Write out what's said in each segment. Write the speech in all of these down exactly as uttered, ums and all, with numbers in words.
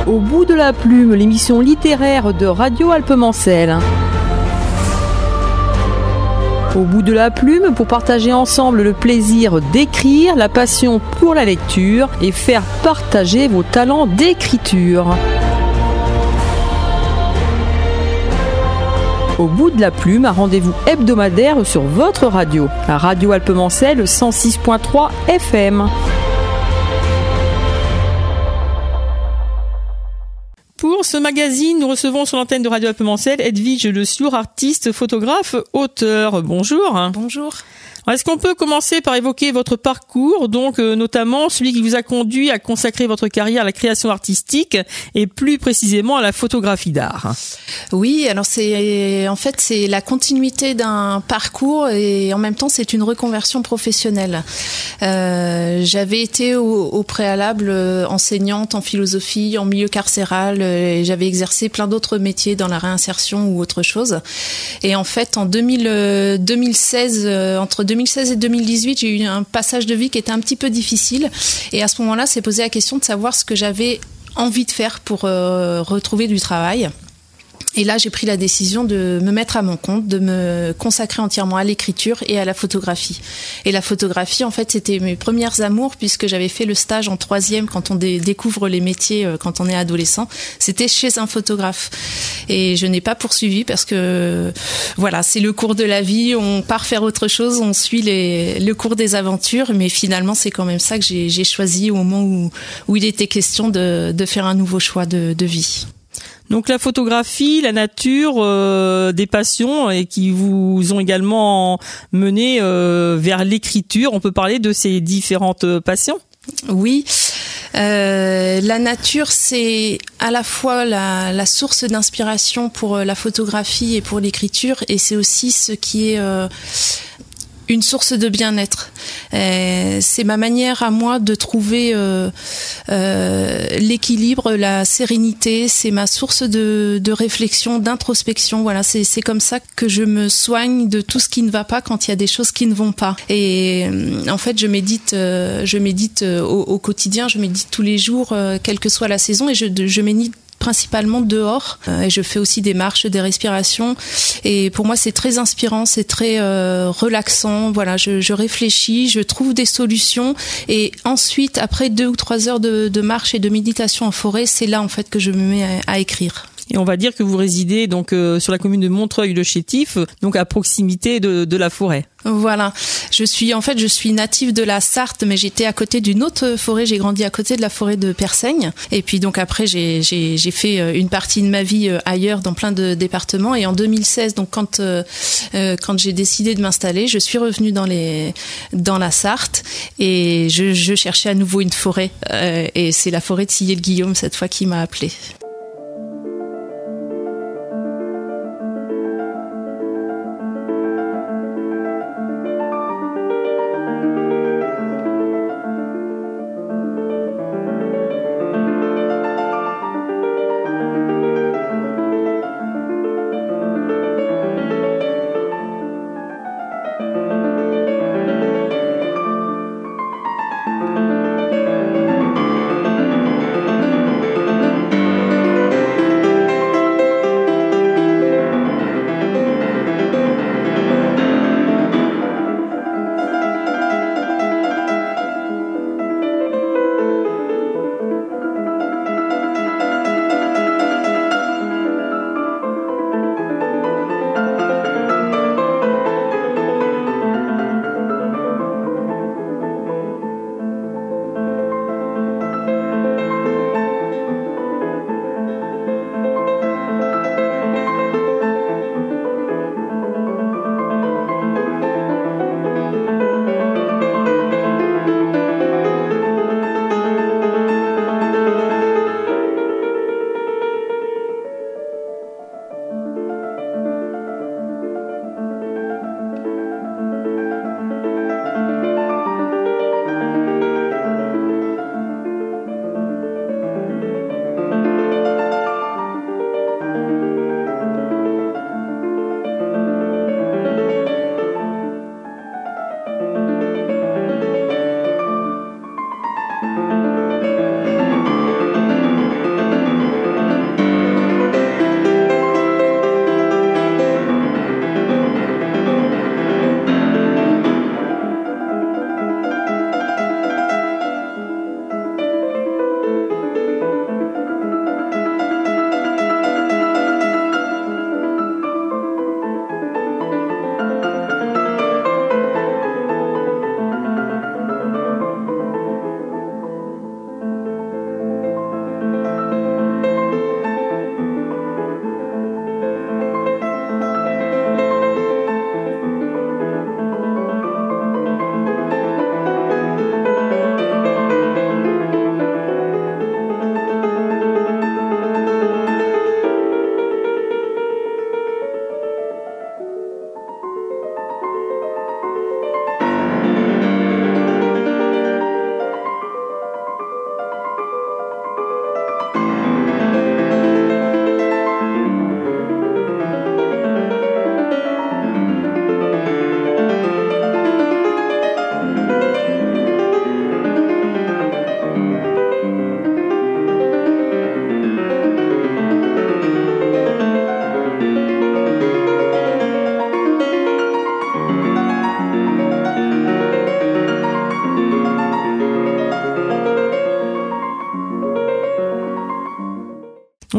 Au bout de la plume, l'émission littéraire de Radio Alpemancel. Au bout de la plume, pour partager ensemble le plaisir d'écrire, la passion pour la lecture et faire partager vos talents d'écriture. Au bout de la plume, un rendez-vous hebdomadaire sur votre radio, à Radio Alpemancel cent six virgule trois F M. Pour ce magazine, nous recevons sur l'antenne de Radio Alpemancel Edwige Le Siour, artiste, photographe, auteur. Bonjour. Bonjour. Alors, est-ce qu'on peut commencer par évoquer votre parcours, donc euh, notamment celui qui vous a conduit à consacrer votre carrière à la création artistique et plus précisément à la photographie d'art? Oui, alors c'est en fait c'est la continuité d'un parcours et en même temps c'est une reconversion professionnelle. Euh, j'avais été au, au préalable enseignante en philosophie, en milieu carcéral, et j'avais exercé plein d'autres métiers dans la réinsertion ou autre chose. Et en fait en deux mille, deux mille seize, entre deux mille seize et deux mille dix-huit, j'ai eu un passage de vie qui était un petit peu difficile. Et à ce moment-là, s'est posé la question de savoir ce que j'avais envie de faire pour euh, retrouver du travail. Et là, j'ai pris la décision de me mettre à mon compte, de me consacrer entièrement à l'écriture et à la photographie. Et la photographie, en fait, c'était mes premières amours puisque j'avais fait le stage en troisième quand on dé- découvre les métiers euh, quand on est adolescent. C'était chez un photographe. Et je n'ai pas poursuivi parce que, voilà, c'est le cours de la vie. On part faire autre chose, on suit les, le cours des aventures. Mais finalement, c'est quand même ça que j'ai, j'ai choisi au moment où, où il était question de, de faire un nouveau choix de, de vie. Donc la photographie, la nature, euh, des passions et qui vous ont également mené euh, vers l'écriture. On peut parler de ces différentes passions ? Oui. Euh, la nature, c'est à la fois la, la source d'inspiration pour la photographie et pour l'écriture, et c'est aussi ce qui est euh, une source de bien-être. Euh, c'est ma manière à moi de trouver euh, euh, l'équilibre, la sérénité. C'est ma source de, de réflexion, d'introspection. Voilà, c'est, c'est comme ça que je me soigne de tout ce qui ne va pas quand il y a des choses qui ne vont pas. Et euh, en fait, je médite, euh, je médite euh, au, au quotidien. Je médite tous les jours, euh, quelle que soit la saison, et je, je médite principalement dehors, euh, et je fais aussi des marches, des respirations, et pour moi c'est très inspirant, c'est très euh, relaxant. Voilà, je, je réfléchis, je trouve des solutions, et ensuite après deux ou trois heures de, de marche et de méditation en forêt, c'est là en fait que je me mets à, à écrire. Et on va dire que vous résidez donc euh, sur la commune de Montreuil-le-Chétif, donc à proximité de, de la forêt. Voilà, je suis en fait je suis native de la Sarthe, mais j'étais à côté d'une autre forêt. J'ai grandi à côté de la forêt de Persaigne, et puis donc après j'ai j'ai j'ai fait une partie de ma vie ailleurs dans plein de départements. Et en deux mille seize, donc quand euh, quand j'ai décidé de m'installer, je suis revenue dans les dans la Sarthe, et je, je cherchais à nouveau une forêt, euh, et c'est la forêt de Sillé-le-Guillaume cette fois qui m'a appelée.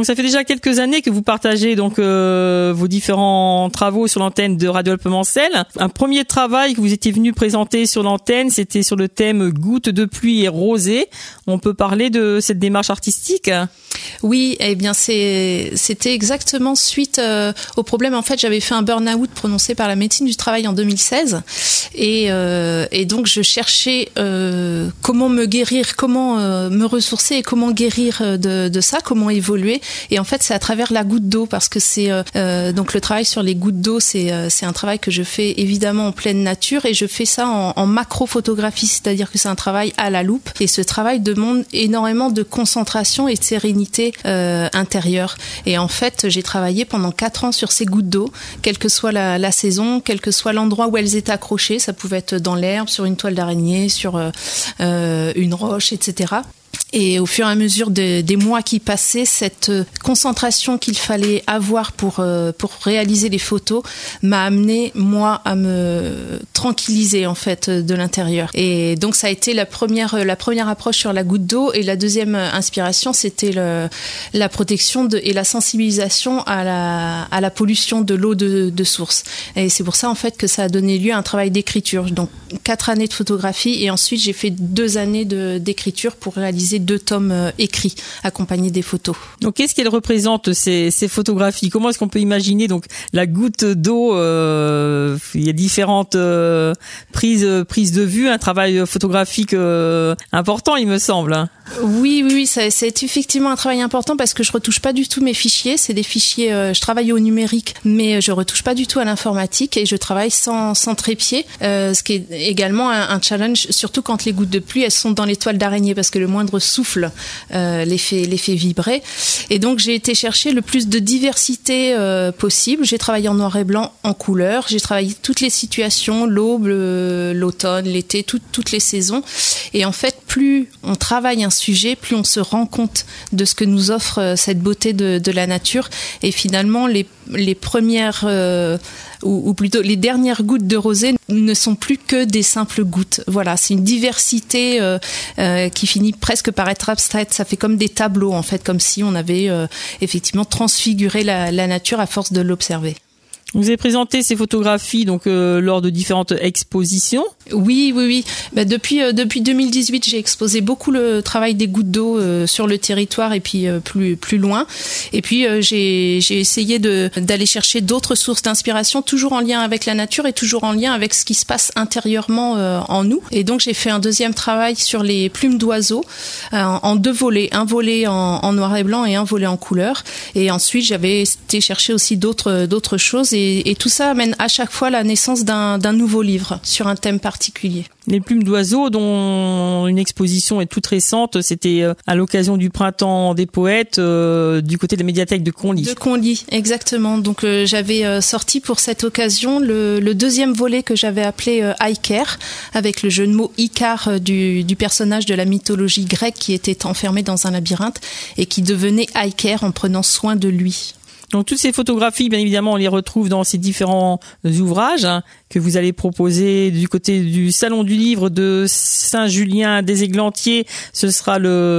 Donc ça fait déjà quelques années que vous partagez donc euh, vos différents travaux sur l'antenne de Radio Alpemancel. Un premier travail que vous étiez venu présenter sur l'antenne, c'était sur le thème gouttes de pluie et rosée. On peut parler de cette démarche artistique ? Oui, eh bien c'est c'était exactement suite euh, au problème. En fait, j'avais fait un burn-out prononcé par la médecine du travail en deux mille seize, et euh, et donc je cherchais euh, comment me guérir, comment euh, me ressourcer et comment guérir de de ça, comment évoluer. Et en fait, c'est à travers la goutte d'eau, parce que c'est euh, donc le travail sur les gouttes d'eau, c'est euh, c'est un travail que je fais évidemment en pleine nature, et je fais ça en, en macro-photographie, c'est-à-dire que c'est un travail à la loupe, et ce travail demande énormément de concentration et de sérénité Euh, intérieure. Et en fait, j'ai travaillé pendant quatre ans sur ces gouttes d'eau, quelle que soit la, la saison, quel que soit l'endroit où elles étaient accrochées. Ça pouvait être dans l'herbe, sur une toile d'araignée, sur euh, euh, une roche, et cetera. Et au fur et à mesure de, des mois qui passaient, cette concentration qu'il fallait avoir pour euh, pour réaliser les photos m'a amené moi à me tranquilliser en fait de l'intérieur. Et donc ça a été la première la première approche sur la goutte d'eau, et la deuxième inspiration, c'était le, la protection de, et la sensibilisation à la à la pollution de l'eau de, de source. Et c'est pour ça en fait que ça a donné lieu à un travail d'écriture. Donc quatre années de photographie, et ensuite j'ai fait deux années de d'écriture pour réaliser deux tomes euh, écrits accompagnés des photos. Donc qu'est-ce qu'elles représentent, ces, ces photographies ? Comment est-ce qu'on peut imaginer donc la goutte d'eau euh, il y a différentes euh, prises prises de vue, un travail photographique euh, important, il me semble. Oui, oui, oui, ça, c'est effectivement un travail important, parce que je retouche pas du tout mes fichiers. C'est des fichiers, euh, je travaille au numérique, mais je retouche pas du tout à l'informatique, et je travaille sans, sans trépied, euh, ce qui est également un, un challenge, surtout quand les gouttes de pluie, elles sont dans les toiles d'araignée, parce que le moindre souffle euh, les fait, les fait vibrer. Et donc, j'ai été chercher le plus de diversité euh, possible. J'ai travaillé en noir et blanc, en couleur. J'ai travaillé toutes les situations, l'aube, l'automne, l'été, tout, toutes les saisons. Et en fait, plus on travaille un sujet, plus on se rend compte de ce que nous offre cette beauté de, de la nature. Et finalement, les, les premières, euh, ou, ou plutôt les dernières gouttes de rosée ne sont plus que des simples gouttes. Voilà, c'est une diversité euh, euh, qui finit presque par être abstraite. Ça fait comme des tableaux, en fait, comme si on avait euh, effectivement transfiguré la, la nature à force de l'observer. Vous avez présenté ces photographies donc euh, lors de différentes expositions. Oui, oui, oui. Bah, depuis euh, depuis deux mille dix-huit, j'ai exposé beaucoup le travail des gouttes d'eau euh, sur le territoire, et puis euh, plus plus loin. Et puis euh, j'ai j'ai essayé de d'aller chercher d'autres sources d'inspiration, toujours en lien avec la nature et toujours en lien avec ce qui se passe intérieurement euh, en nous. Et donc j'ai fait un deuxième travail sur les plumes d'oiseaux euh, en deux volets, un volet en, en noir et blanc et un volet en couleur. Et ensuite j'avais été chercher aussi d'autres d'autres choses. Et Et, et tout ça amène à chaque fois la naissance d'un, d'un nouveau livre sur un thème particulier. Les plumes d'oiseaux, dont une exposition est toute récente, c'était à l'occasion du printemps des poètes euh, du côté de la médiathèque de Conly. De Conly, exactement. Donc euh, j'avais euh, sorti pour cette occasion le, le deuxième volet que j'avais appelé euh, Iker, avec le jeu de mots Icare euh, du, du personnage de la mythologie grecque qui était enfermé dans un labyrinthe et qui devenait Iker en prenant soin de lui. Donc toutes ces photographies, bien évidemment, on les retrouve dans ces différents ouvrages hein, que vous allez proposer du côté du Salon du Livre de Saint-Julien des Églantiers. Ce sera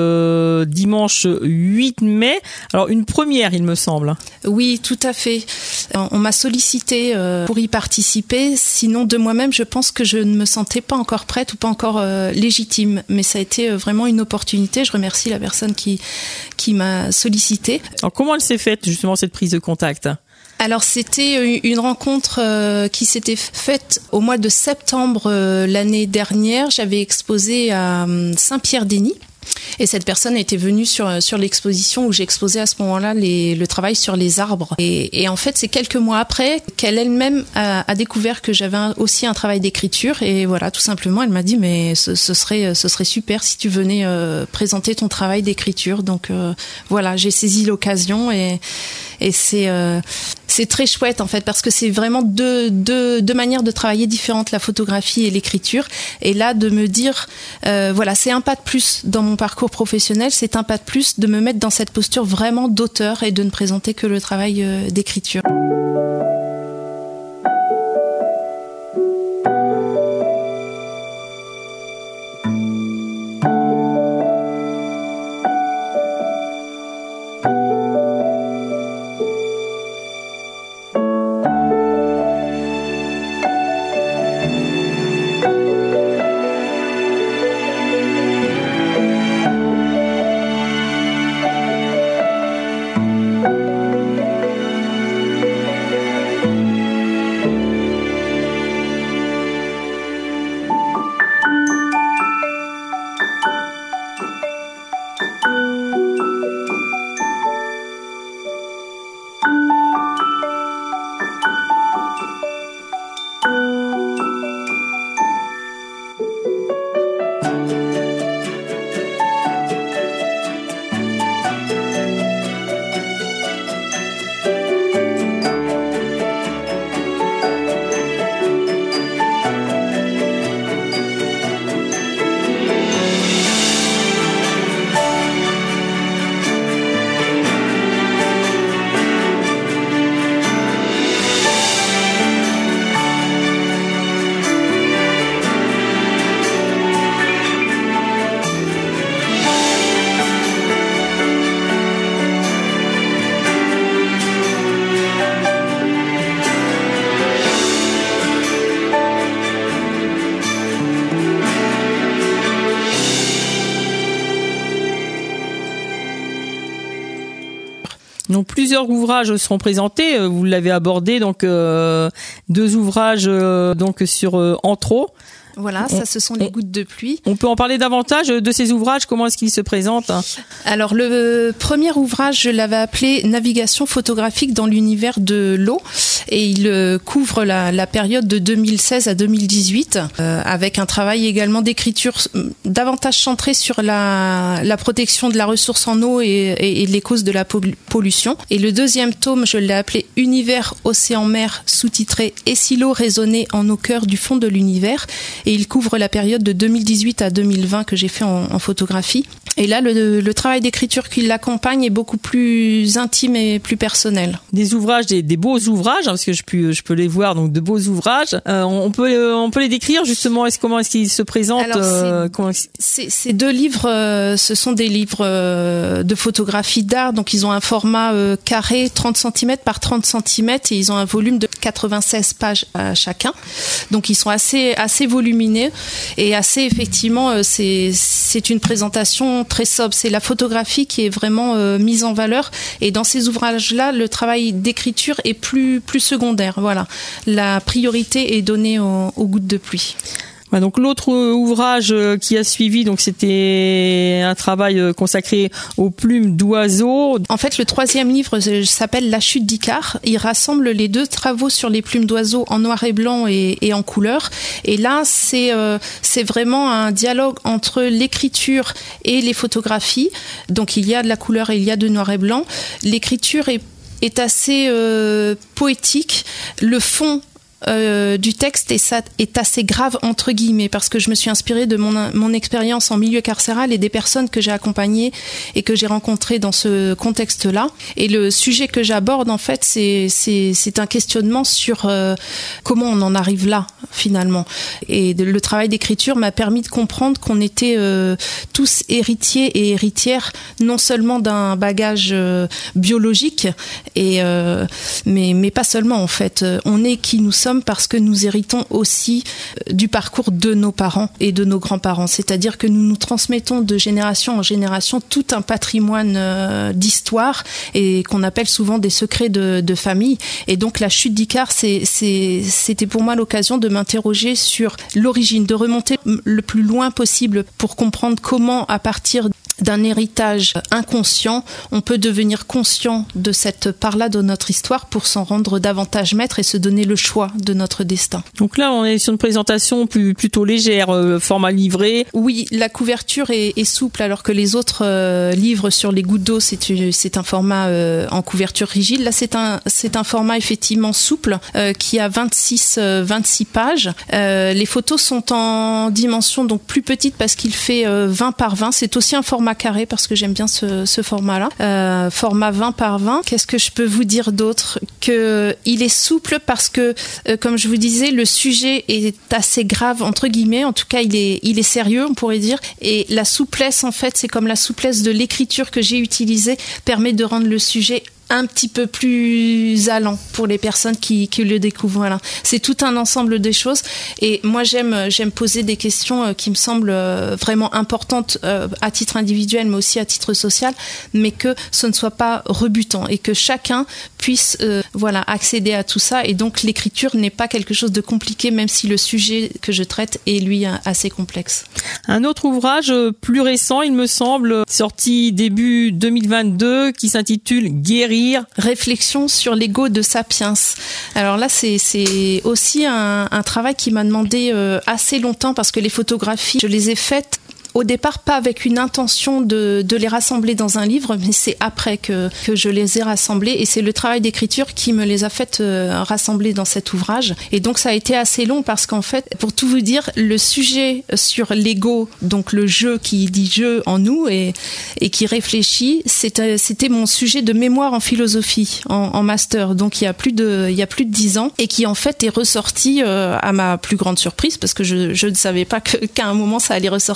le dimanche huit mai. Alors une première, il me semble. Oui, tout à fait. On m'a sollicité pour y participer. Sinon, de moi-même, je pense que je ne me sentais pas encore prête ou pas encore légitime. Mais ça a été vraiment une opportunité. Je remercie la personne qui qui m'a sollicité. Alors comment elle s'est faite justement cette prise de contact ? Alors c'était une rencontre euh, qui s'était faite au mois de septembre euh, l'année dernière. J'avais exposé à euh, Saint-Pierre-d'Hény. Et cette personne était venue sur sur l'exposition où j'exposais à ce moment-là les, le travail sur les arbres. Et, et en fait, c'est quelques mois après qu'elle elle-même a, a découvert que j'avais un, aussi un travail d'écriture. Et voilà, tout simplement, elle m'a dit mais ce, ce serait ce serait super si tu venais euh, présenter ton travail d'écriture. Donc euh, voilà, j'ai saisi l'occasion et et c'est euh, c'est très chouette en fait parce que c'est vraiment deux deux deux manières de travailler différentes, la photographie et l'écriture. Et là, de me dire euh, voilà, c'est un pas de plus dans mon parcours professionnel, c'est un pas de plus de me mettre dans cette posture vraiment d'auteur et de ne présenter que le travail euh, d'écriture. Donc plusieurs ouvrages seront présentés. Vous l'avez abordé, donc euh, deux ouvrages euh, donc sur euh, Anthro. Voilà, ça, ce sont les gouttes de pluie. On peut en parler davantage de ces ouvrages. Comment est-ce qu'ils se présentent? Alors, le premier ouvrage, je l'avais appelé Navigation photographique dans l'univers de l'eau. Et il couvre la, la période de deux mille seize à deux mille dix-huit, euh, avec un travail également d'écriture davantage centré sur la, la protection de la ressource en eau et, et, et les causes de la pollution. Et le deuxième tome, je l'ai appelé Univers, océan, mer, sous-titré Et si l'eau résonnait en au cœur du fond de l'univers. Et il couvre la période de deux mille dix-huit à deux mille vingt que j'ai fait en, en photographie. Et là, le, le travail d'écriture qui l'accompagne est beaucoup plus intime et plus personnel. Des ouvrages, des, des beaux ouvrages, hein, parce que je peux, je peux les voir, donc de beaux ouvrages. Euh, on peut, on peut les décrire justement. Est-ce comment est-ce qu'ils se présentent? Alors, euh, c'est, comment... c'est, ces deux livres, euh, ce sont des livres euh, de photographie d'art. Donc, ils ont un format euh, carré, trente centimètres par trente centimètres, et ils ont un volume de quatre-vingt-seize pages à chacun. Donc, ils sont assez, assez volumineux et assez effectivement euh, c'est c'est une présentation très sobre. C'est la photographie qui est vraiment euh, mise en valeur, et dans ces ouvrages-là, le travail d'écriture est plus plus secondaire. Voilà, la priorité est donnée aux, aux gouttes de pluie. Donc l'autre ouvrage qui a suivi, donc c'était un travail consacré aux plumes d'oiseaux. En fait, le troisième livre s'appelle La chute d'Icare. Il rassemble les deux travaux sur les plumes d'oiseaux en noir et blanc et, et en couleur. Et là, c'est euh, c'est vraiment un dialogue entre l'écriture et les photographies. Donc il y a de la couleur et il y a de noir et blanc. L'écriture est est assez euh, poétique. Le fond Euh, du texte et ça est assez grave entre guillemets, parce que je me suis inspirée de mon, mon expérience en milieu carcéral et des personnes que j'ai accompagnées et que j'ai rencontrées dans ce contexte-là. Et le sujet que j'aborde, en fait, c'est, c'est, c'est un questionnement sur euh, comment on en arrive là, finalement. Et de, le travail d'écriture m'a permis de comprendre qu'on était euh, tous héritiers et héritières, non seulement d'un bagage euh, biologique, et, euh, mais, mais pas seulement, en fait. On est qui nous sommes parce que nous héritons aussi du parcours de nos parents et de nos grands-parents. C'est-à-dire que nous nous transmettons de génération en génération tout un patrimoine euh, d'histoire, et qu'on appelle souvent des secrets de, de famille. Et donc la chute d'Icare, c'est, c'est, c'était pour moi l'occasion de m'interroger sur l'origine, de remonter le plus loin possible pour comprendre comment, à partir d'un héritage inconscient, on peut devenir conscient de cette part-là de notre histoire pour s'en rendre davantage maître et se donner le choix de notre destin. Donc là, on est sur une présentation plus, plutôt légère, euh, format livré. Oui, la couverture est, est souple, alors que les autres euh, livres sur les gouttes d'eau, c'est, c'est un format euh, en couverture rigide. Là, c'est un, c'est un format effectivement souple euh, qui a vingt-six, euh, vingt-six pages. Euh, les photos sont en dimension donc plus petite parce qu'il fait euh, vingt par vingt. C'est aussi un format carré parce que j'aime bien ce, ce format-là. Euh, format vingt par vingt. Qu'est-ce que je peux vous dire d'autre? Que il est souple parce que, euh, comme je vous disais, le sujet est assez grave, entre guillemets. En tout cas, il est, il est sérieux, on pourrait dire. Et la souplesse, en fait, c'est comme la souplesse de l'écriture que j'ai utilisée, permet de rendre le sujet un petit peu plus allant pour les personnes qui, qui le découvrent. Voilà. C'est tout un ensemble de choses. Et moi, j'aime, j'aime poser des questions qui me semblent vraiment importantes à titre individuel, mais aussi à titre social, mais que ce ne soit pas rebutant et que chacun puisse euh, voilà, accéder à tout ça. Et donc, l'écriture n'est pas quelque chose de compliqué, même si le sujet que je traite est, lui, assez complexe. Un autre ouvrage plus récent, il me semble, sorti début deux mille vingt-deux, qui s'intitule « Guérir ». Réflexion sur l'ego de Sapiens. Alors là, c'est, c'est aussi un, un travail qui m'a demandé euh, assez longtemps, parce que les photographies, je les ai faites au départ pas avec une intention de, de les rassembler dans un livre, mais c'est après que, que je les ai rassemblés, et c'est le travail d'écriture qui me les a fait euh, rassembler dans cet ouvrage. Et donc ça a été assez long, parce qu'en fait, pour tout vous dire, le sujet sur l'ego, donc le jeu qui dit jeu en nous et, et qui réfléchit, c'était, c'était mon sujet de mémoire en philosophie, en, en master, donc il y a plus de, il y a plus de dix ans, et qui en fait est ressorti euh, à ma plus grande surprise, parce que je, je ne savais pas que, qu'à un moment ça allait ressortir dans le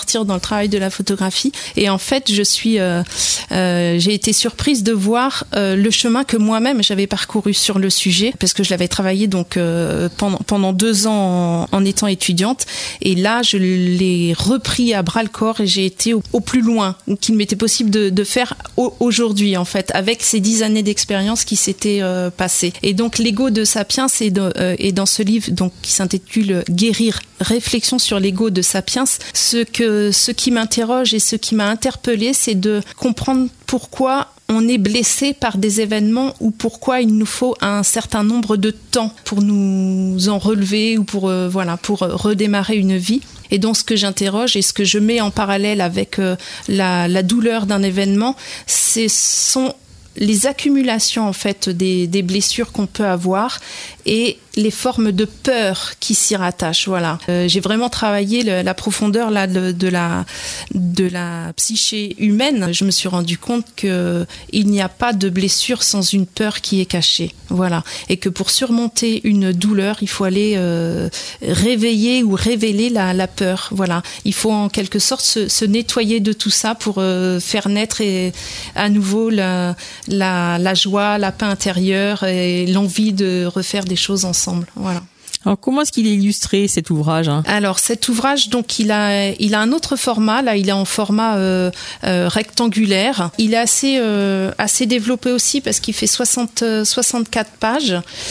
travail de la photographie. Et en fait, je suis, euh, euh, j'ai été surprise de voir euh, le chemin que moi-même j'avais parcouru sur le sujet, parce que je l'avais travaillé donc euh, pendant pendant deux ans en, en étant étudiante. Et là, je l'ai repris à bras le corps et j'ai été au, au plus loin qu'il m'était possible de, de faire au, aujourd'hui, en fait, avec ces dix années d'expérience qui s'étaient euh, passées. Et donc, l'ego de Sapiens est, de, euh, est dans ce livre donc qui s'intitule Guérir, réflexion sur l'ego de Sapiens. Ce que ce qui m'interroge et ce qui m'a interpellée, c'est de comprendre pourquoi on est blessé par des événements ou pourquoi il nous faut un certain nombre de temps pour nous en relever ou pour euh, voilà pour redémarrer une vie. Et donc ce que j'interroge et ce que je mets en parallèle avec euh, la, la douleur d'un événement, ce sont les accumulations en fait des, des blessures qu'on peut avoir et les formes de peur qui s'y rattachent. Voilà. Euh, j'ai vraiment travaillé le, la profondeur là de, de la de la psyché humaine. Je me suis rendu compte que il n'y a pas de blessure sans une peur qui est cachée. Voilà. Et que pour surmonter une douleur, il faut aller euh, réveiller ou révéler la, la peur. Voilà. Il faut en quelque sorte se, se nettoyer de tout ça pour euh, faire naître et, à nouveau la, la la joie, la paix intérieure et l'envie de refaire des choses ensemble. Voilà. Alors, comment est-ce qu'il est illustré, cet ouvrage, hein ? Alors, cet ouvrage, donc, il a, il a un autre format. Là, il est en format euh, euh, rectangulaire. Il est assez, euh, assez développé aussi parce qu'il fait soixante, soixante-quatre pages.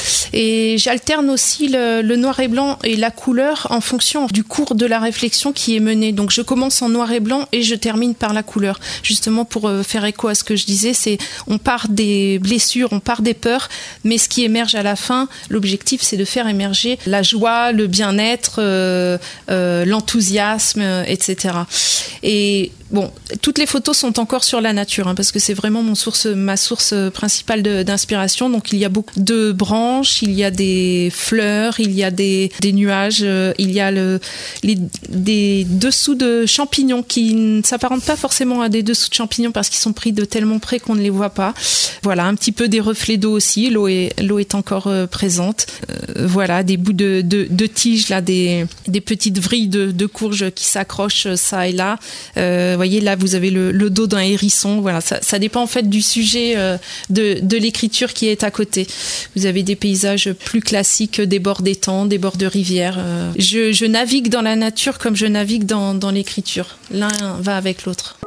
Et j'alterne aussi le, le noir et blanc et la couleur en fonction du cours de la réflexion qui est menée. Donc, je commence en noir et blanc et je termine par la couleur. Justement, pour euh, faire écho à ce que je disais, c'est on part des blessures, on part des peurs, mais ce qui émerge à la fin, l'objectif, c'est de faire émerger la joie, le bien-être, euh, euh, l'enthousiasme, et cetera. Et bon, toutes les photos sont encore sur la nature, hein, parce que c'est vraiment mon source, ma source principale de, d'inspiration. Donc il y a beaucoup de branches, il y a des fleurs, il y a des, des nuages, euh, il y a le, les, des dessous de champignons qui ne s'apparentent pas forcément à des dessous de champignons parce qu'ils sont pris de tellement près qu'on ne les voit pas. Voilà, un petit peu des reflets d'eau aussi, l'eau est, l'eau est encore euh, présente. Euh, voilà, des bouts de, de, de tiges, là, des, des petites vrilles de, de courges qui s'accrochent ça et là. Euh, vous voyez, là, vous avez le, le dos d'un hérisson. Voilà, ça, ça dépend en fait du sujet euh, de, de l'écriture qui est à côté. Vous avez des paysages plus classiques, des bords d'étangs, des bords de rivières. Euh, je, je navigue dans la nature comme je navigue dans, dans l'écriture. L'un va avec l'autre.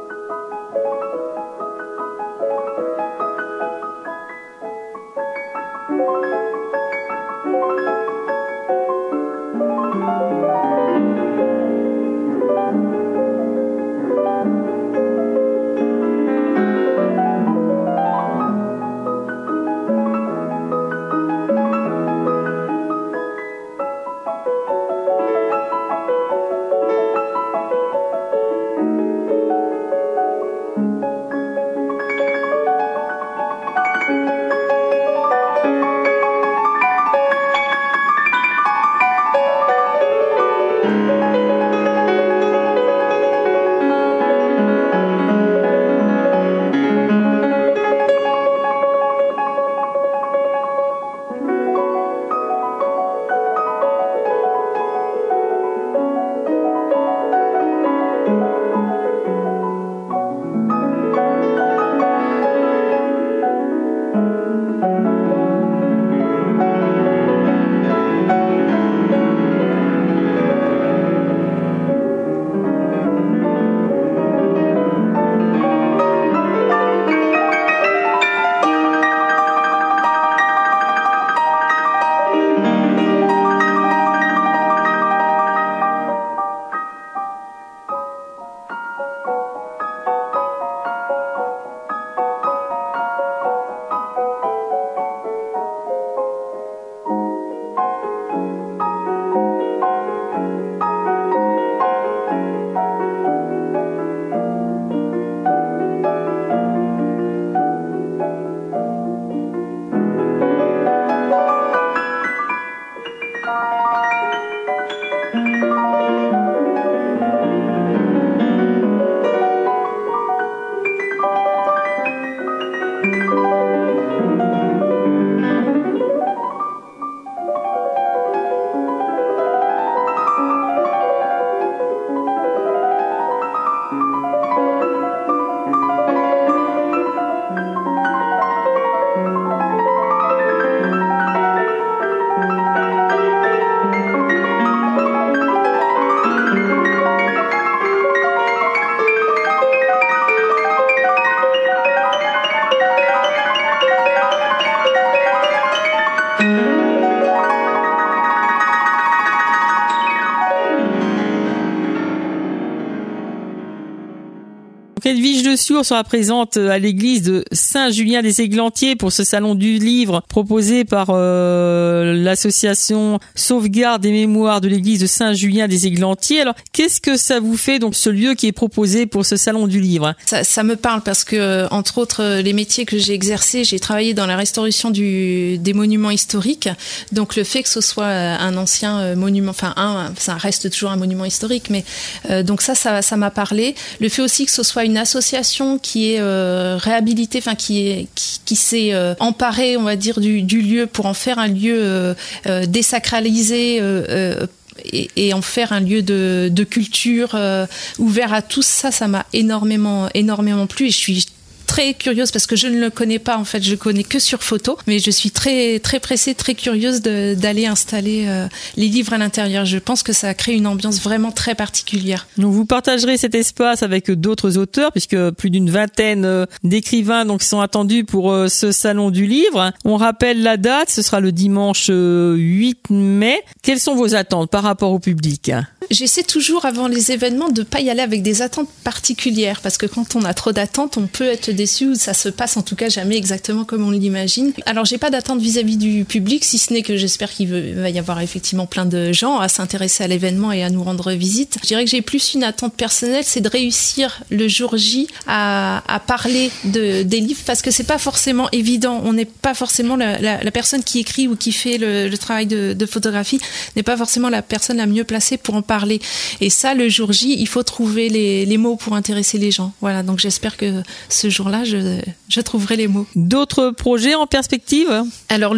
Donc Edwige de Sourd sera présente à l'église de Saint-Julien-des-Églantiers pour ce salon du livre proposé par euh, l'association Sauvegarde des mémoires de l'église de Saint-Julien-des-Églantiers. Alors, qu'est-ce que ça vous fait, donc, ce lieu qui est proposé pour ce salon du livre? Ça, ça me parle parce que, entre autres, les métiers que j'ai exercés, j'ai travaillé dans la restauration du, des monuments historiques. Donc, le fait que ce soit un ancien monument, enfin, un, ça reste toujours un monument historique, mais euh, donc ça, ça, ça m'a parlé. Le fait aussi que ce soit une association qui est euh, réhabilitée, enfin, qui est, qui, qui s'est euh, emparée, on va dire, du, du lieu pour en faire un lieu euh, euh, désacralisé, euh, euh, Et, et en faire un lieu de, de culture euh, ouvert à tous, ça, ça m'a énormément, énormément plu et je suis très curieuse parce que je ne le connais pas en fait, je connais que sur photo, mais je suis très très pressée, très curieuse de, d'aller installer euh, les livres à l'intérieur. Je pense que ça crée une ambiance vraiment très particulière. Donc vous partagerez cet espace avec d'autres auteurs puisque plus d'une vingtaine d'écrivains donc sont attendus pour euh, ce salon du livre. On rappelle la date, ce sera le dimanche huit mai. Quelles sont vos attentes par rapport au public ? J'essaie toujours avant les événements de pas y aller avec des attentes particulières parce que quand on a trop d'attentes, on peut être déçu ou ça se passe en tout cas jamais exactement comme on l'imagine. Alors j'ai pas d'attente vis-à-vis du public, si ce n'est que j'espère qu'il va y avoir effectivement plein de gens à s'intéresser à l'événement et à nous rendre visite. Je dirais que j'ai plus une attente personnelle, c'est de réussir le jour J à, à parler de, des livres parce que c'est pas forcément évident. On n'est pas forcément la, la, la personne qui écrit ou qui fait le, le travail de, de photographie n'est pas forcément la personne la mieux placée pour en parler. Et ça, le jour J, il faut trouver les, les mots pour intéresser les gens. Voilà, donc j'espère que ce jour-là, je, je trouverai les mots. D'autres projets en perspective ? Alors,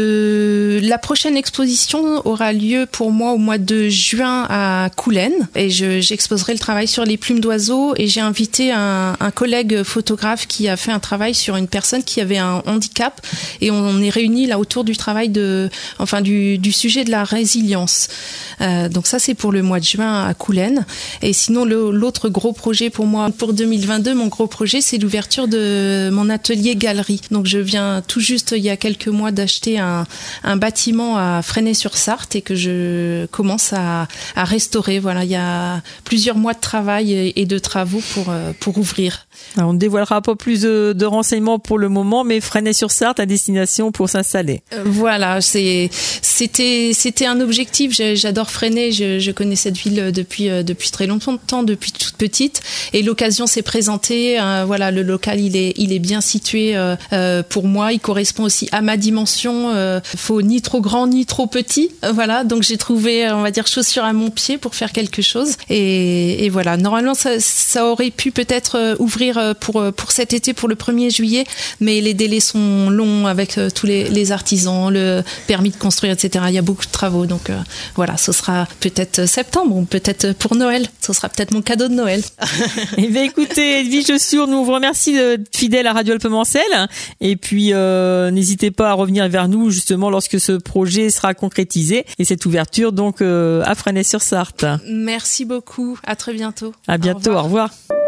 le, la prochaine exposition aura lieu pour moi au mois de juin à Coulennes. Et je, j'exposerai le travail sur les plumes d'oiseaux. Et j'ai invité un, un collègue photographe qui a fait un travail sur une personne qui avait un handicap. Et on est réunis là autour du travail de, enfin, du, du sujet de la résilience. Euh, donc ça, c'est pour le mois de juin à Coulennes. Et sinon, le, l'autre gros projet pour moi, pour deux mille vingt-deux, mon gros projet, c'est l'ouverture de mon atelier galerie. Donc je viens tout juste, il y a quelques mois, d'acheter un, un bâtiment à Fresnay-sur-Sarthe et que je commence à, à restaurer. Voilà, il y a plusieurs mois de travail et, et de travaux pour, pour ouvrir. Alors, on ne dévoilera pas plus de, de renseignements pour le moment, mais Fresnay-sur-Sarthe à destination pour s'installer. Euh, voilà, c'est, c'était, c'était un objectif. J'adore Fresnay, je, je connais cette ville depuis, depuis très longtemps, depuis toute petite, et l'occasion s'est présentée. Euh, voilà, le local, il est, il est bien situé euh, euh, pour moi. Il correspond aussi à ma dimension. Euh, faut ni trop grand ni trop petit. Euh, voilà, donc j'ai trouvé, on va dire, chaussure à mon pied pour faire quelque chose. Et, et voilà, normalement, ça, ça aurait pu peut-être ouvrir pour, pour cet été, pour le premier juillet, mais les délais sont longs avec euh, tous les, les artisans, le permis de construire, et cetera. Il y a beaucoup de travaux, donc euh, voilà, ce sera peut-être septembre ou peut-être pour Noël. Ce sera peut-être mon cadeau de Noël. Eh bien, écoutez, Edwige de Sourd, nous vous remercie d'être fidèle à Radio Alpemancel. Et puis, euh, n'hésitez pas à revenir vers nous justement lorsque ce projet sera concrétisé et cette ouverture donc euh, à Fresnay-sur-Sarthe. Merci beaucoup. À très bientôt. À bientôt. Au revoir. Au revoir.